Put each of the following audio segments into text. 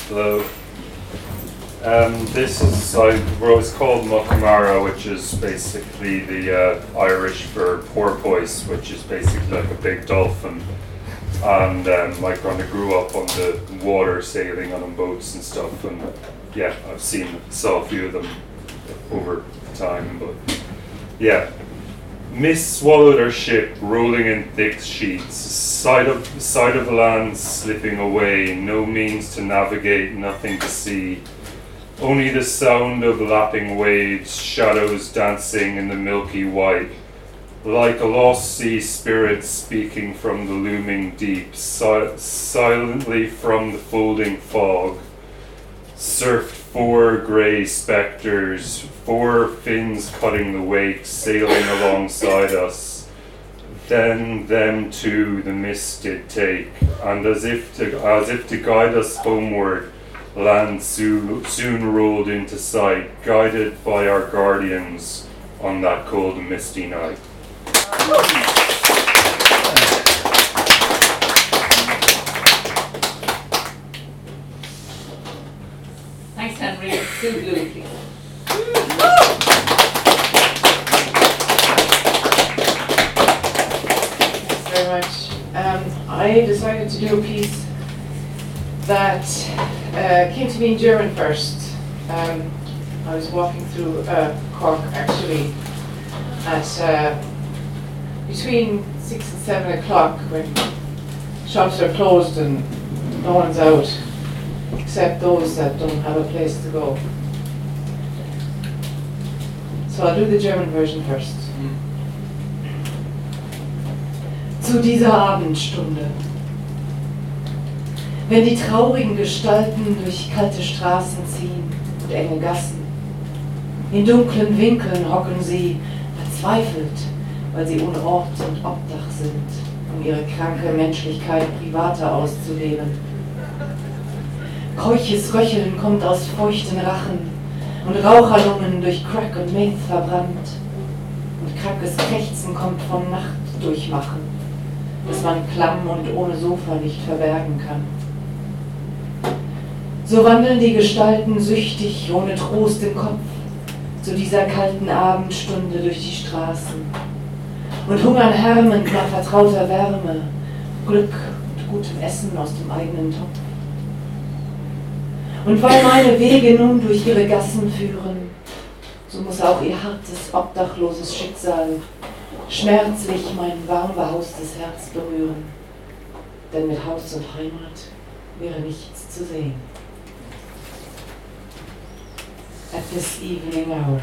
Hello. This is it's called Muckamara, which is basically the Irish for porpoise, which is basically like a big dolphin. And I kind of grew up on the water, sailing on boats and stuff, and yeah, saw a few of them over time, but yeah. Mist swallowed our ship, rolling in thick sheets, side of the land slipping away, no means to navigate, nothing to see. Only the sound of lapping waves, shadows dancing in the milky white, like a lost sea spirit speaking from the looming deep, silently from the folding fog. Surfed 4 grey spectres, 4 fins cutting the wake, sailing alongside us. Then them too the mist did take, and as if to guide us homeward, land soon rolled into sight, guided by our guardians on that cold and misty night. Thanks, Henry. Sue Blue, please. Thanks very much. I decided to do a piece that came to me in German first. I was walking through Cork actually at between 6 and 7 o'clock when shops are closed and no one's out except those that don't have a place to go. So I'll do the German version first. Zu dieser Abendstunde, wenn die traurigen Gestalten durch kalte Straßen ziehen und enge Gassen, in dunklen Winkeln hocken sie, verzweifelt, weil sie ohne Ort und Obdach sind, um ihre kranke Menschlichkeit privater auszuleben. Keuches Röcheln kommt aus feuchten Rachen und Raucherlungen durch Crack und Meth verbrannt. Und krankes Krächzen kommt vom Nachtdurchmachen, das man klamm und ohne Sofa nicht verbergen kann. So wandeln die Gestalten süchtig, ohne Trost im Kopf, zu dieser kalten Abendstunde durch die Straßen und hungern härmend nach vertrauter Wärme, Glück und gutem Essen aus dem eigenen Topf. Und weil meine Wege nun durch ihre Gassen führen, so muss auch ihr hartes, obdachloses Schicksal schmerzlich mein warm behaustes Herz berühren, denn mit Haus und Heimat wäre nichts zu sehen. At this evening hour,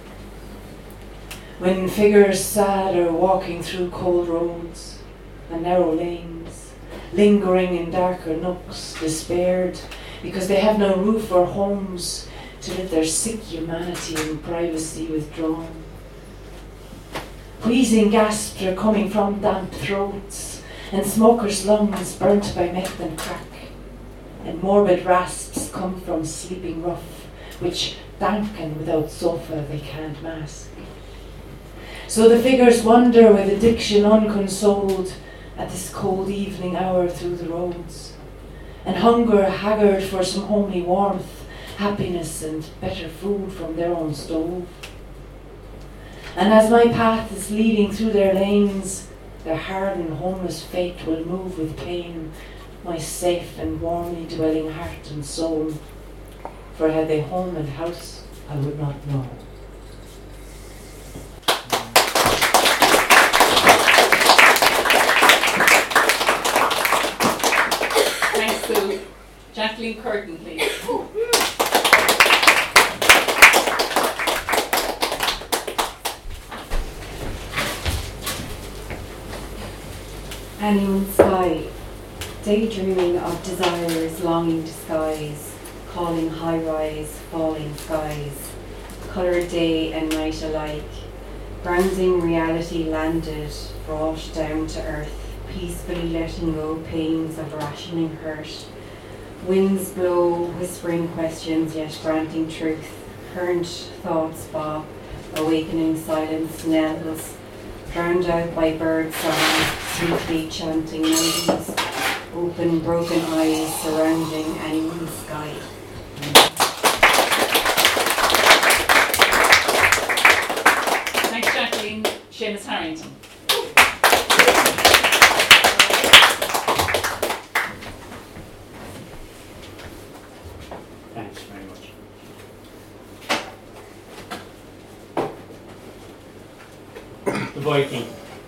when figures sad are walking through cold roads and narrow lanes, lingering in darker nooks, despaired because they have no roof or homes to live their sick humanity in privacy withdrawn. Wheezing gasps are coming from damp throats, and smokers' lungs burnt by meth and crack, and morbid rasps come from sleeping rough, which danken without sofa they can't mask. So the figures wander with addiction unconsoled at this cold evening hour through the roads, and hunger haggard for some homely warmth, happiness and better food from their own stove. And as my path is leading through their lanes, their hardened homeless fate will move with pain my safe and warmly dwelling heart and soul. For had they home and house, I would not know. Thanks, Sue. Jacqueline Curtin, please. Anyone's sky, daydreaming of desires, longing to skies, calling high-rise, falling skies, coloured day and night alike, grounding reality landed, brought down to earth, peacefully letting go pains of rationing hurt. Winds blow, whispering questions yet granting truth, current thoughts bop, awakening silence knells, drowned out by bird songs, sweetly chanting melodies, open, broken eyes surrounding anyone's sky. Thanks, Jacqueline. Seamus Harrington. Thanks very much. The Viking.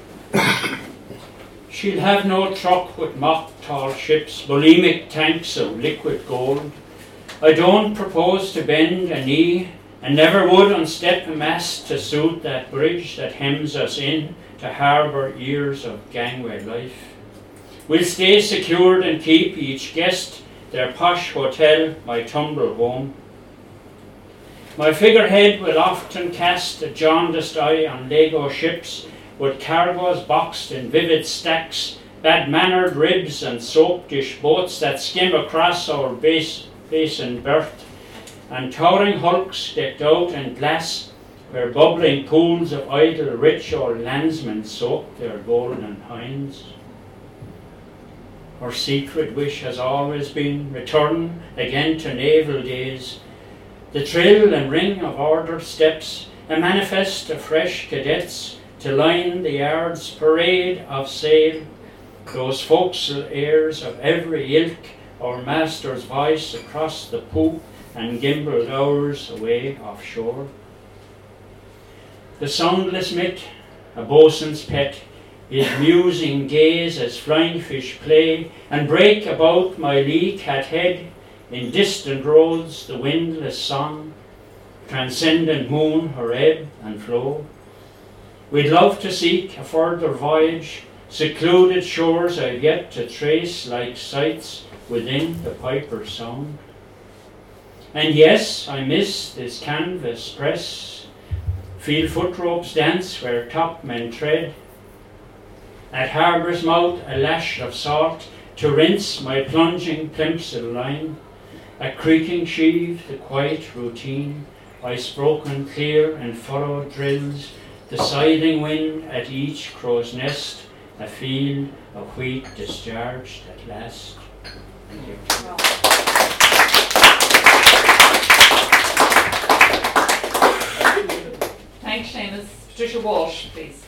She'll have no truck with mock-tall ships, bulimic tanks of liquid gold. I don't propose to bend a knee, and never would unstep a mast to suit that bridge that hems us in to harbour years of gangway life. We'll stay secured and keep each guest their posh hotel, my tumble home. My figurehead will often cast a jaundiced eye on Lego ships with cargoes boxed in vivid stacks, bad-mannered ribs and soap dish boats that skim across our basin berth, and towering hulks decked out in glass where bubbling pools of idle rich old landsmen soak their golden hinds. Our secret wish has always been return again to naval days, the thrill and ring of order steps, a manifest of fresh cadets to line the yard's parade of sail, those forecastle airs of every ilk, our master's voice across the poop and gimbaled hours away offshore. The soundless mitt, a boatswain's pet, his musing gaze as flying fish play and break about my lee cat head, in distant roads the windless song, transcendent moon her ebb and flow. We'd love to seek a further voyage, secluded shores I've yet to trace like sights within the Piper's sound. And yes, I miss this canvas press, feel foot ropes dance where topmen tread. At harbour's mouth a lash of salt to rinse my plunging plimsoll line. A creaking sheave, the quiet routine, ice broken clear and furrowed drills, the scything wind at each crow's nest, a field of wheat discharged at last. Thank you. Thanks, Seamus. Patricia Walsh, please.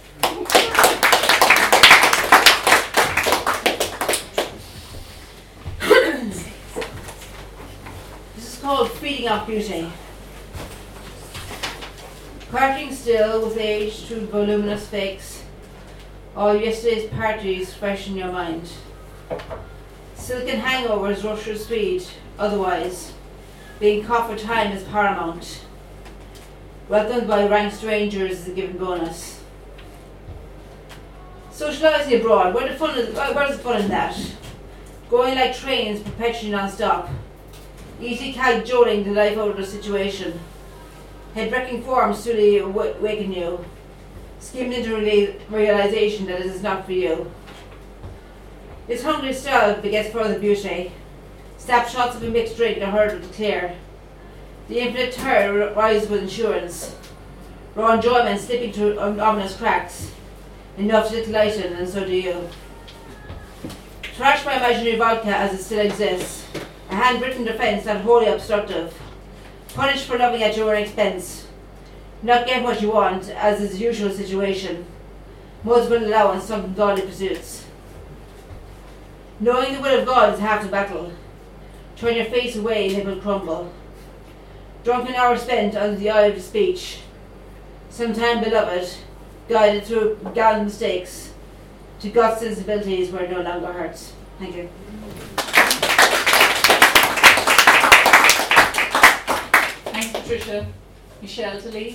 This is called Feeding Off Beauty. Parting still with age through voluminous fakes, all yesterday's parties fresh in your mind. Silken hangovers rush your speed, otherwise, being caught for time is paramount. Welcomed by rank strangers is a given bonus. Socialising abroad, where's the fun in that? Going like trains perpetually non-stop. Easy cajoling the life out of the situation. Head-wrecking forms to awaken you. Skimmed into realization that it is not for you. This hungry style begets further beauty. Snapshots of a mixed drink are heard with clear. The infinite terror rises with insurance. Raw enjoyment slipping through ominous cracks. Enough to lighten, and so do you. Trash my imaginary vodka as it still exists. A handwritten defence not wholly obstructive. Punished for loving at your own expense. Not get what you want, as is the usual situation. Multiple allowance, some godly pursuits. Knowing the will of God is half the battle. Turn your face away and it will crumble. Drunken hours spent under the eye of the speech. Sometime beloved, guided through gallant mistakes, to God's sensibilities where it no longer hurts. Thank you. Thanks, Patricia. Michelle to lead.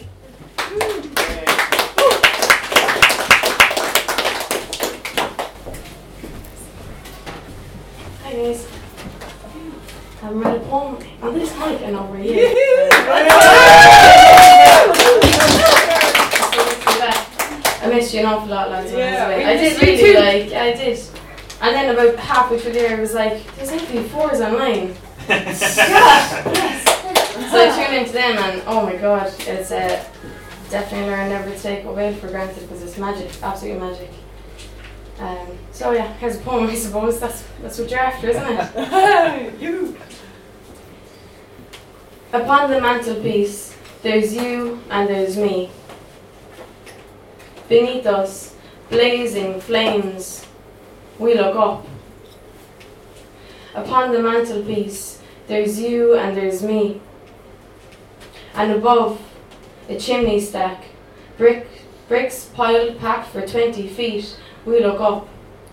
Hi guys. I haven't read a poem on this mic in over a year. I missed you an awful lot, lads. I did really I did. And then about halfway through there, I was like, there's MP4s online. Yes. So I tuned into them and oh my god, it's definitely learn never to take away for granted because it's magic, absolute magic. So yeah, here's a poem, I suppose. That's what you're after, isn't it? You. Upon the mantelpiece, there's you and there's me. Beneath us, blazing flames, we look up. Upon the mantelpiece, there's you and there's me. And above, a chimney stack, bricks piled packed for 20 feet, we look up.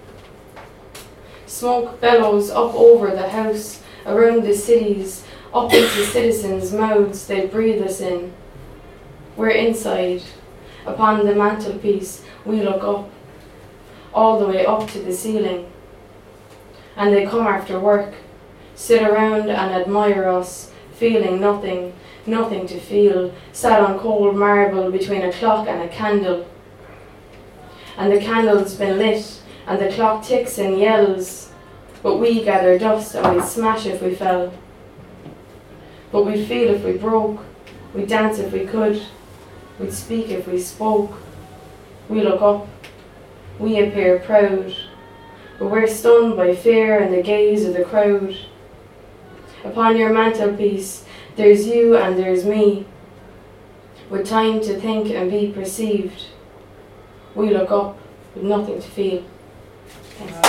Smoke bellows up over the house, around the cities, up into citizens' mouths they breathe us in. We're inside. Upon the mantelpiece, we look up, all the way up to the ceiling. And they come after work, sit around and admire us, feeling nothing, nothing to feel, sat on cold marble between a clock and a candle. And the candle's been lit, and the clock ticks and yells, but we gather dust and we'd smash if we fell. But we'd feel if we broke, we'd dance if we could, we'd speak if we spoke. We look up, we appear proud, but we're stunned by fear and the gaze of the crowd. Upon your mantelpiece, there's you and there's me, with time to think and be perceived. We look up with nothing to feel. Thanks.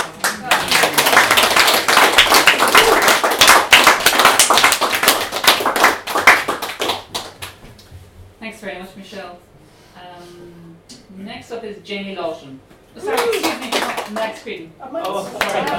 Thanks very much, Michelle. Next up is Jamie Lawton. Oh, sorry, excuse me, Max Creedon. Oh,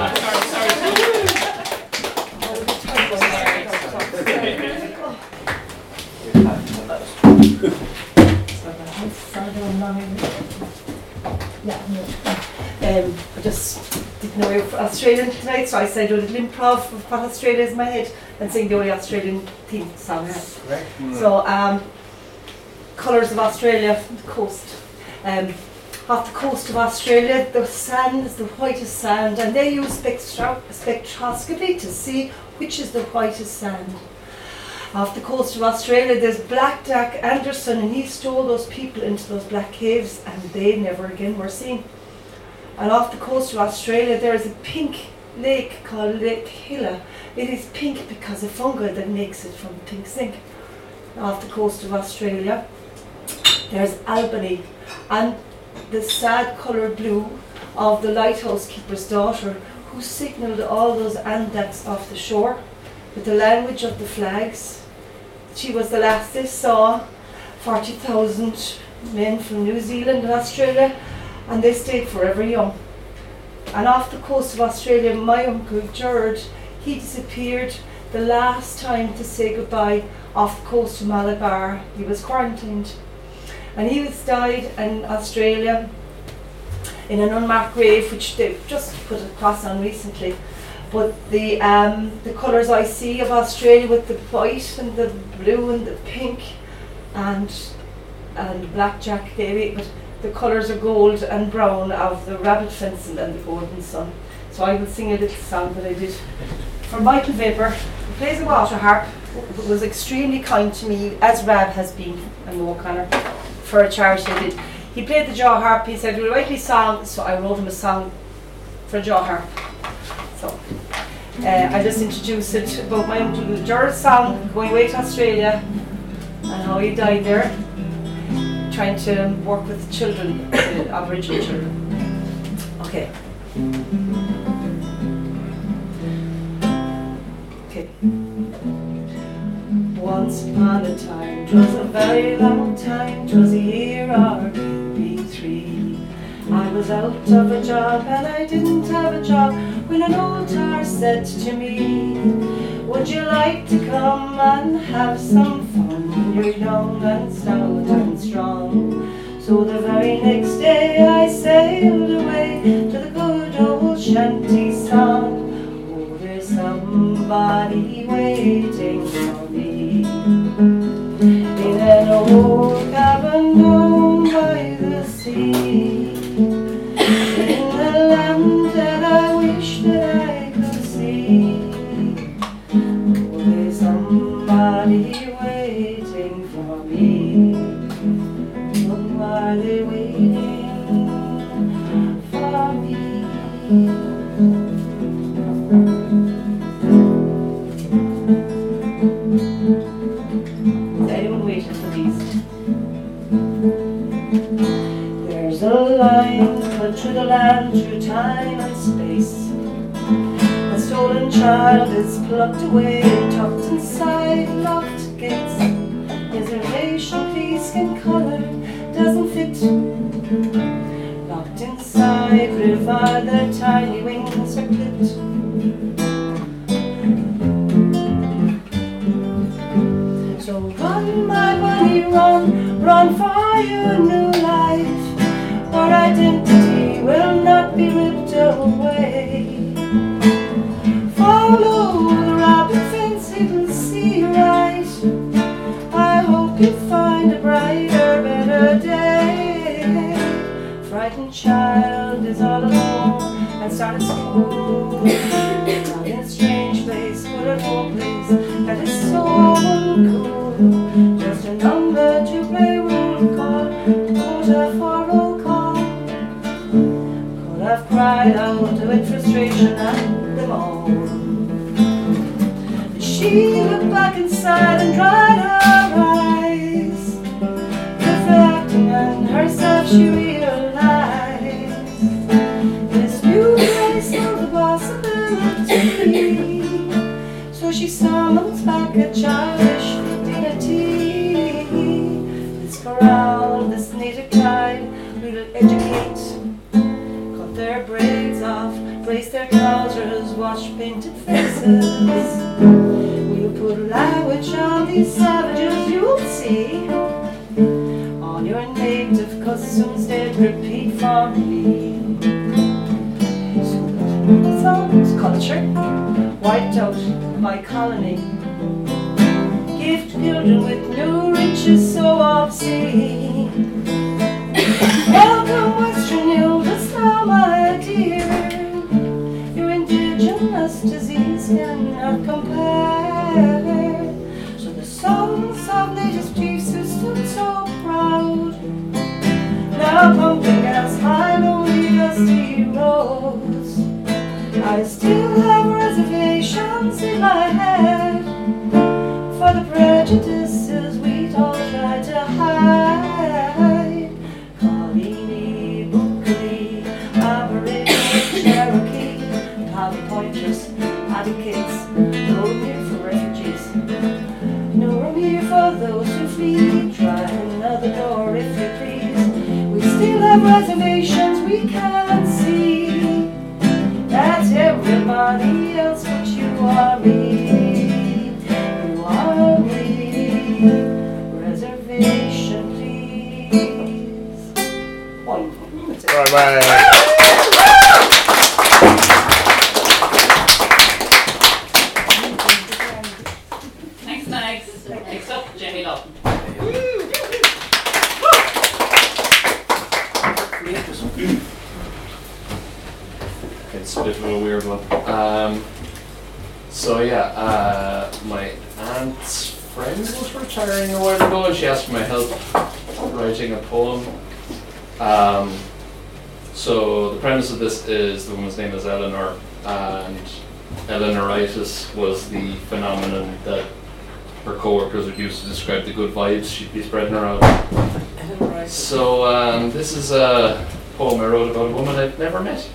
I just didn't know we were Australian tonight, so I said a little improv of what Australia is in my head and sing the only Australian theme song. So, colours of Australia, the coast. Off the coast of Australia, the sand is the whitest sand, and they use spectroscopy to see which is the whitest sand. Off the coast of Australia, there's Black Jack Anderson, and he stole those people into those black caves, and they never again were seen. And off the coast of Australia, there is a pink lake called Lake Hilla. It is pink because of fungi that makes it from pink zinc. Off the coast of Australia, there's Albany, and the sad colour blue of the lighthouse keeper's daughter, who signalled all those Andaks off the shore with the language of the flags. She was the last they saw. 40,000 men from New Zealand and Australia, and they stayed forever young. And off the coast of Australia, my uncle George, he disappeared the last time to say goodbye off the coast of Malabar. He was quarantined. And he was died in Australia in an unmarked grave, which they've just put a cross on recently. But the colours I see of Australia with the white and the blue and the pink and blackjack, but the colours are gold and brown of the rabbit fencing and the golden sun. So I will sing a little song that I did for Michael Weber, who plays the water harp, who was extremely kind to me, as Rab has been, and O'Connor, for a charity I did. He played the jaw harp. He said, "Will write me a song," so I wrote him a song for a jaw harp. So I just introduced it about my Uncle George's song, going away to Australia, and how he died there, trying to work with children, Aboriginal children. Okay. Okay. Once upon a time, 'twas a very long time, 'twas a year or maybe 3. I was out of a job and I didn't have a job when an old tar said to me, "Would you like to come and have some fun? You're young and stout and strong." So the very next day I sailed away to the good old shanty song. Oh, there's somebody waiting for me in an old cabin down by the sea, in the land that I wish that I could see. Oh, there's somebody waiting for me. Somebody waiting for me. Is anyone waiting for these? There's a line cut through the land, through time and space. A stolen child is plucked away, tucked inside locked gates. Reservation, peace and colour doesn't fit. Locked inside, river, their tiny wings are clipped. So run, my bunny, run, run for your new life. Our identity will not be ripped away. Follow the rabbit fence, it'll see you right. I hope you find a brighter, better day. Frightened child is all alone and started school. Not in a strange place, but a home place that is so uncool. Just a number to play roll call, quota for roll call. Could have cried out with frustration at them all. But she looked back inside and dried her eyes. Reflecting on herself, she realized this new place held the possibility. So she summons back a childish dignity. This corral, this native tide, we'll educate. Cut their braids off, brace their trousers, wash painted faces. We'll put language on these savages, you'll see. On your native customs, they'd repeat for me. So, culture wiped out my colony. Gift children with new riches so obscene. Welcome Western Elders now, my dear. Your indigenous disease cannot compare. So the sons of native chiefs who stood so proud now pumping gas high lonely dusty roads. I still have reservations in my head for the prejudices we'd all try to hide. Colini, Buckley, Aboriginal, Cherokee, Paddy Pointers, Paddy Kids, no room here for refugees, no room here for those who flee. Try another door if you please. We still have reservations we can't see. That's everybody else, but you are me. You are me. Reservation, please. One. Bye-bye. Thanks, Max. Next up, Jamie Lawton. It's a bit of a weird one. My aunt's friend was retiring a while ago and she asked for my help writing a poem. So the premise of this is the woman's name is Eleanor, and Eleanoritis was the phenomenon that her co-workers would use to describe the good vibes she'd be spreading around. So this is a poem I wrote about a woman I'd never met.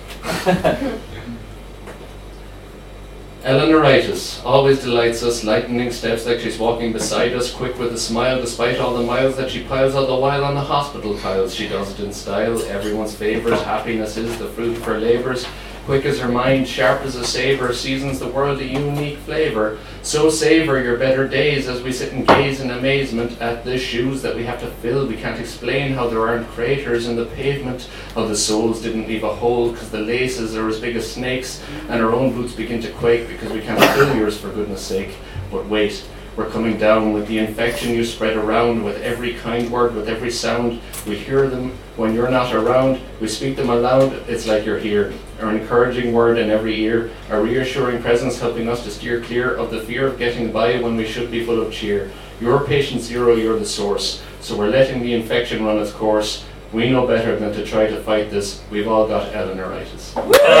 Eleanoritis always delights us, lightening steps like she's walking beside us, quick with a smile despite all the miles that she piles all the while on the hospital tiles. She does it in style, everyone's favourite, happiness is the fruit of her labours. Quick as her mind, sharp as a sabre, seasons the world a unique flavour. So savour your better days as we sit and gaze in amazement at the shoes that we have to fill. We can't explain how there aren't craters in the pavement, how the soles didn't leave a hole because the laces are as big as snakes, and our own boots begin to quake because we can't fill yours for goodness sake. But wait, we're coming down with the infection you spread around, with every kind word, with every sound. We hear them when you're not around, we speak them aloud, it's like you're here. Our encouraging word in every ear, a reassuring presence helping us to steer clear of the fear of getting by when we should be full of cheer. You're patient zero, you're the source, so we're letting the infection run its course. We know better than to try to fight this. We've all got Eleanoritis.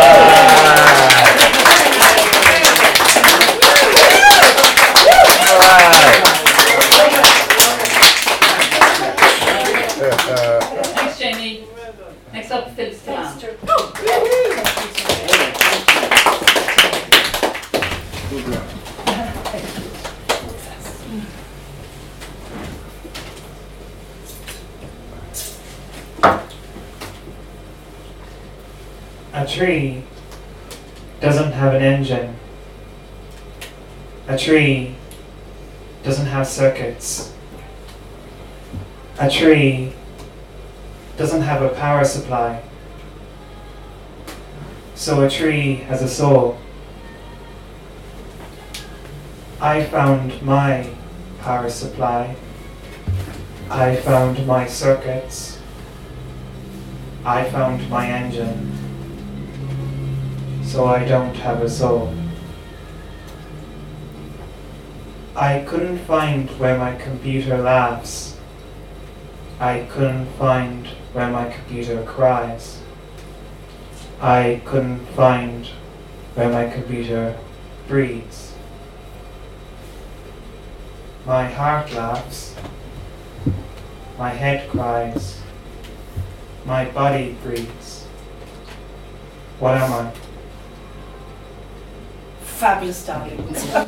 Thanks, Jamie. Next up, Phil Stan. A tree doesn't have an engine. A tree doesn't have circuits. A tree doesn't have a power supply. So a tree has a soul. I found my power supply. I found my circuits. I found my engine. So I don't have a soul. I couldn't find where my computer laughs. I couldn't find where my computer cries. I couldn't find where my computer breathes. My heart laughs. My head cries. My body breathes. What am I? Fabulous, darling.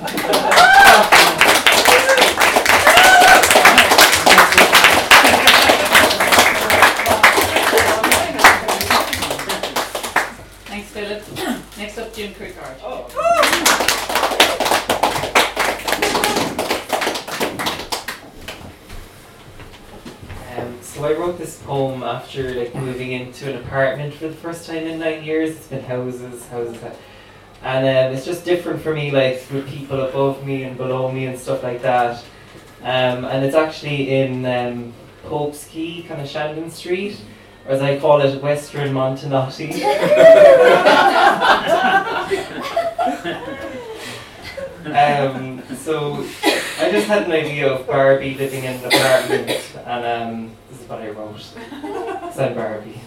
Thanks, Philip. Next up, Jim Crickard. So I wrote this poem after moving into an apartment for the first time in 9 years. It's been houses, and it's just different for me, with people above me and below me and stuff like that. And it's actually in Pope's Quay, kind of Shandon Street, or as I call it, Western Montenotte. So I just had an idea of Barbie living in an apartment, and this is what I wrote. So I'm Barbie.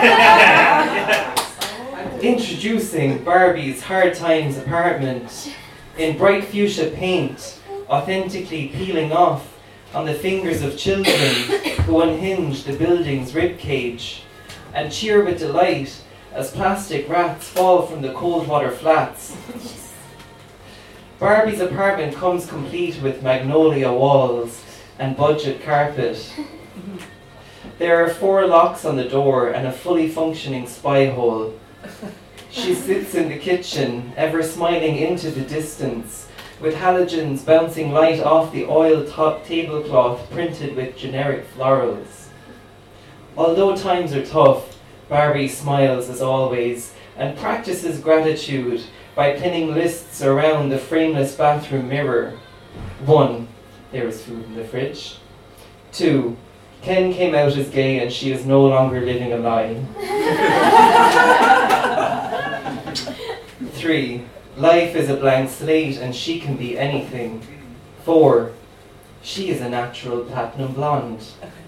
Introducing Barbie's Hard Times apartment in bright fuchsia paint, authentically peeling off on the fingers of children who unhinge the building's ribcage and cheer with delight as plastic rats fall from the cold water flats. Barbie's apartment comes complete with magnolia walls and budget carpet. There are 4 locks on the door and a fully functioning spy hole. She sits in the kitchen, ever smiling into the distance, with halogens bouncing light off the oil tablecloth printed with generic florals. Although times are tough, Barbie smiles as always and practices gratitude by pinning lists around the frameless bathroom mirror. 1. There is food in the fridge. 2. Ken came out as gay and she is no longer living a lie. 3. Life is a blank slate and she can be anything. 4. She is a natural platinum blonde.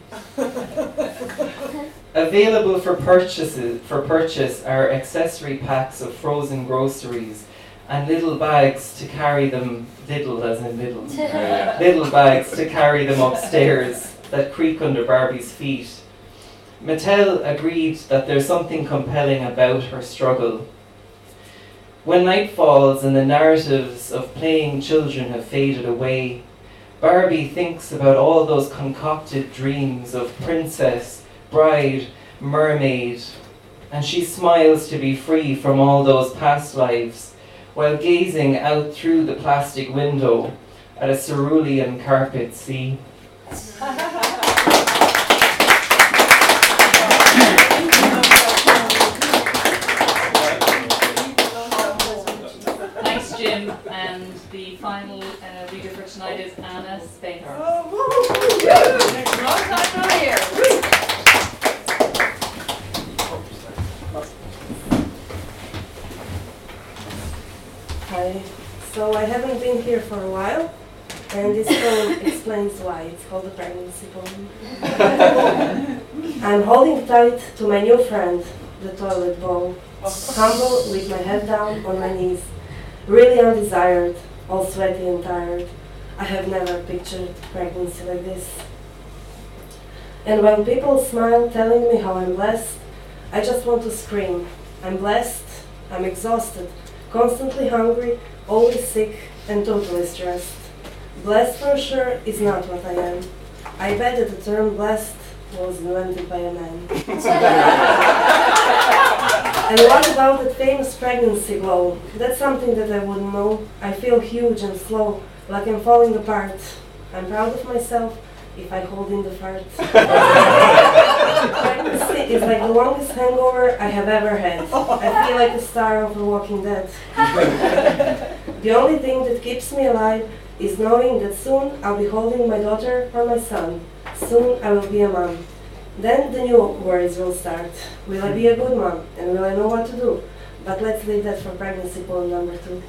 Available for purchase are accessory packs of frozen groceries and little bags to carry them, little as in little, little bags to carry them upstairs that creak under Barbie's feet. Mattel agreed that there's something compelling about her struggle. When night falls and the narratives of playing children have faded away, Barbie thinks about all those concocted dreams of princess, bride, mermaid, and she smiles to be free from all those past lives while gazing out through the plastic window at a cerulean carpet sea. Thanks, Jim. And the final reader for tonight is Anna Spanger. Long time no here. Hi. So I haven't been here for a while, and this poem explains why. It's called the pregnancy poem. I'm holding tight to my new friend, the toilet bowl. Humble with my head down on my knees. Really undesired, all sweaty and tired. I have never pictured pregnancy like this. And when people smile telling me how I'm blessed, I just want to scream. I'm blessed, I'm exhausted, constantly hungry, always sick and totally stressed. Blessed for sure is not what I am. I bet that the term blessed was invented by a man. And what about that famous pregnancy glow? That's something that I wouldn't know. I feel huge and slow, like I'm falling apart. I'm proud of myself if I hold in the fart. Pregnancy is like the longest hangover I have ever had. I feel like a star of The Walking Dead. The only thing that keeps me alive is knowing that soon I'll be holding my daughter or my son. Soon I will be a mom. Then the new worries will start. Will I be a good mom? And will I know what to do? But let's leave that for pregnancy poem number 2.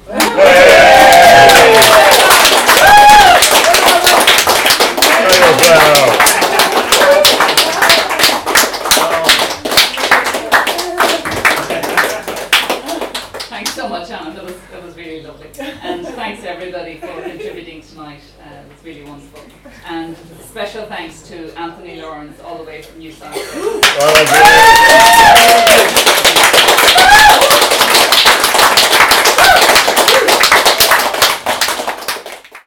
Thanks so much, Anna. That was really lovely. And thanks everybody for contributing tonight. It was really wonderful. And special thanks to Anthony Lawrence all the way from New South Wales.